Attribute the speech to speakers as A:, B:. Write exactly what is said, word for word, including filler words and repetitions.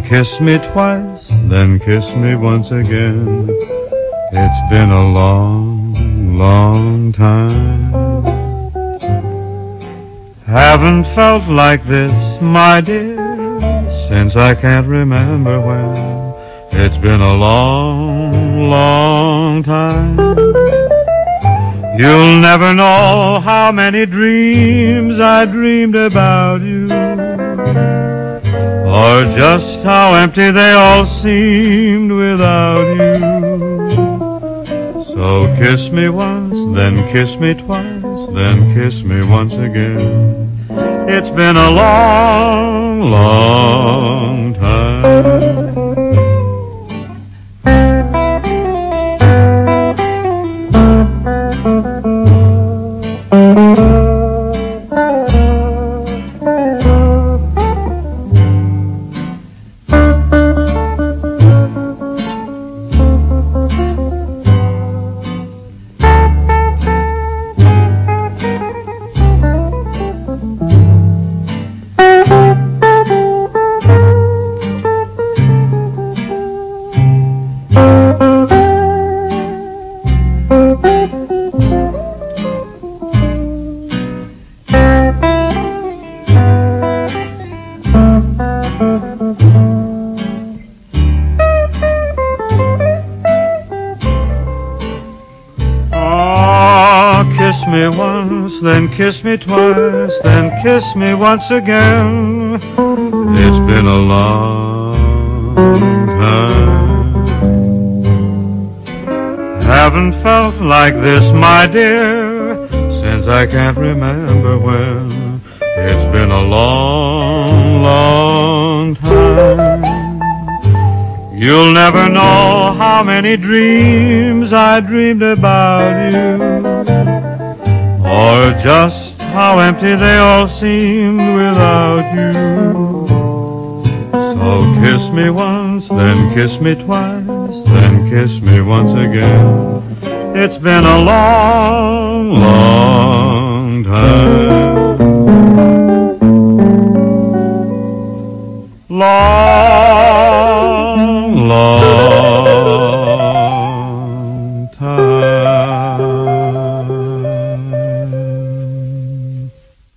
A: kiss me twice, then kiss me once again. It's been a long, long time. Haven't felt like this, my dear, since I can't remember when. It's been a long, long time. You'll never know how many dreams I dreamed about you, or just how empty they all seemed without you. So kiss me once, then kiss me twice, then kiss me once again. It's been a long, long time. Kiss me once, then kiss me twice, then kiss me once again. It's been a long time. Haven't felt like this, my dear, since I can't remember when. It's been a long, long time. You'll never know how many dreams I dreamed about you, or just how empty they all seemed without you. So kiss me once, then kiss me twice, then kiss me once again. It's been a long, long time.